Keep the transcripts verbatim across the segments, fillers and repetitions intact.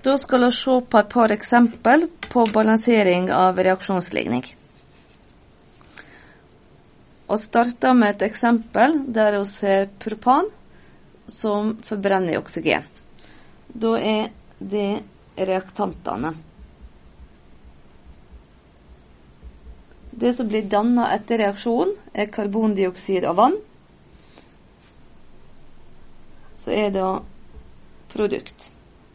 Da skal vi se på et par eksempel på balansering av reaksjonsligning. Vi starter med et eksempel der vi ser propan som forbrenner oksygen. Da er det reaktantene. Det som blir dannet etter reaksjon er karbondioksid av vann. Så er det produkt.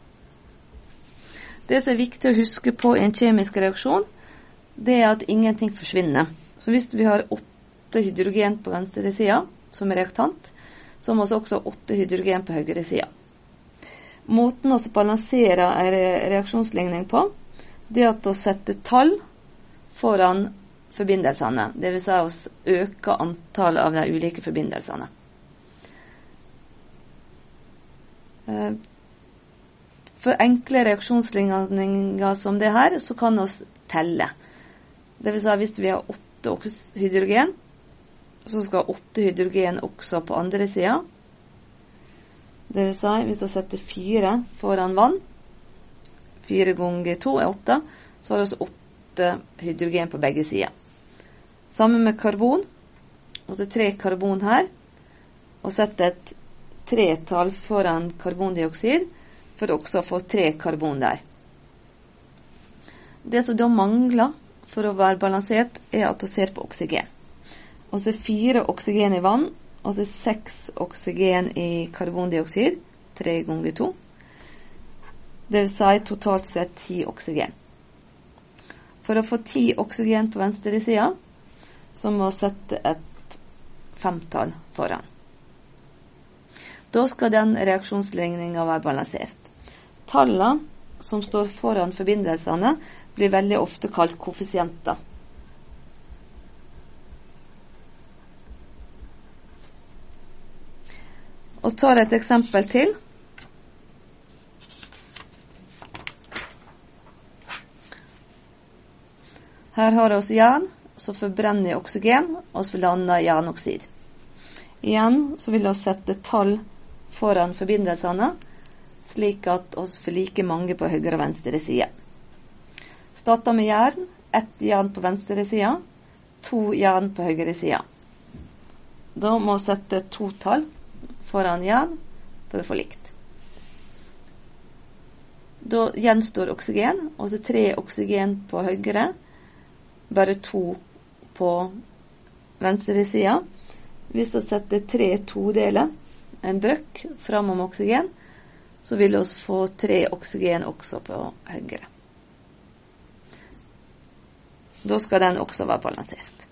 Det som er viktig å huske på i en kjemisk reaksjon, det er at ingenting forsvinner. Så hvis vi har åtte hydrogen på venstre sida som reaktant, så må vi også ha åtte hydrogen på høyre sida. Måten å balansere en reaksjonsligning på, det er at å sette tall foran forbindelsene. Det vil si å øke antallet av de ulike forbindelsene. For enkle reaksjonsligninger som det her, så kan vi telle. Det vil si hvis vi har åtte hydrogen, så skal åtte hydrogen også på andre sida. Det vil si hvis vi setter fire foran vann, fire ganger to er åtte, så har vi også åtte hydrogen på begge sider. Sammen med karbon, og så tre karbon her, og sette et tretall foran karbondioksid, for også å få tre karbon der. Det som da mangler for å være balansert, er at du ser på oksygen. Og så er fire oksygen i vann, og så er seks oksygen i karbondioksid, tre ganger to. Det vil si totalt sett ti oksygen. For å få ti oksygen på venstre sida, så må vi sette et femtall foran. Da skal den reaksjonsligningen være balansert. Tallene som står foran forbindelsene blir veldig ofte kalt koeffisienter. Og så tar jeg et eksempel til. Her har vi jern som forbrenner oksygen, og så lander jernoksid. Igjen så vil vi sette tall foran forbindelsene, slik at vi får like mange på høyre og venstre side. Starter med jern, ett jern på venstre side, to jern på høyre side. Da må vi sette to tall foran jern for å få likt. Da gjenstår oksygen, og så tre oksygen på høyre, bare to på venstre side. Hvis vi setter tre todeler, en brøk fram om oksygen, så vil vi få tre oksygen også på høyre. Da skal den også være balansert.